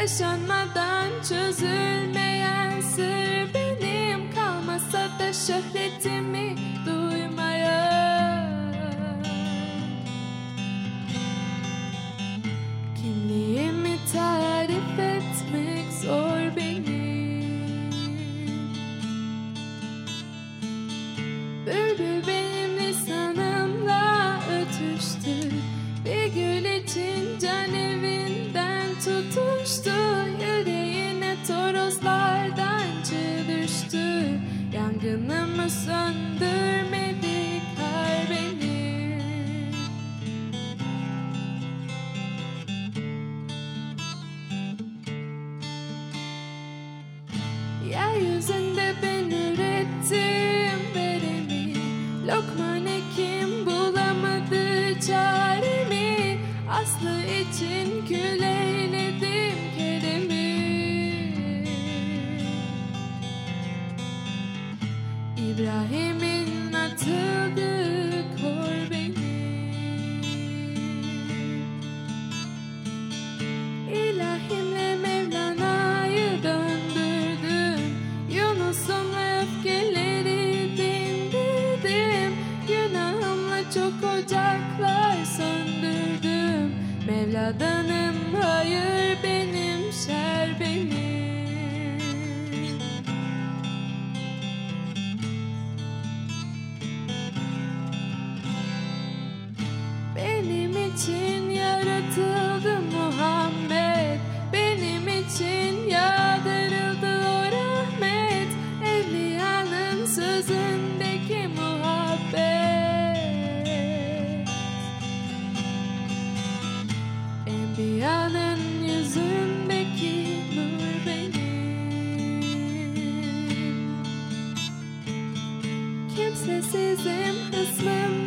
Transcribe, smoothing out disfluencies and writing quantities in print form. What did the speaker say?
Yaşanmadan çözülmeyen sır benim, kalmasa da şöhretimi duymaya. Kimliğimi tarif etmek zor benim. Bülbül benim lisanımla ötüştü, bir gül için can evinden tutuştu. Yüreğine torozlardan çığ düştü, yangınımı söndürmedi kar benim. Yeryüzünde ben ürettim veremi, Lokman Hekim bulamadı çaremi. Aslı için kül eyledim keremi. İbrahim'in atıldığı kor benim. İlahimle Mevlana'yı döndürdüm, Yunus'un öfkeleri dindirdim. Günahımla çok ocaklar söndürdüm. Mevla'danım hayır benim, şer benim. Benim için yaratıldı Muhammed, benim için yağdırıldı o rahmet. Evliyanın sözündeki muhabbet, Enbiyanın yüzündeki nur benim. Kimsesizim, hısmım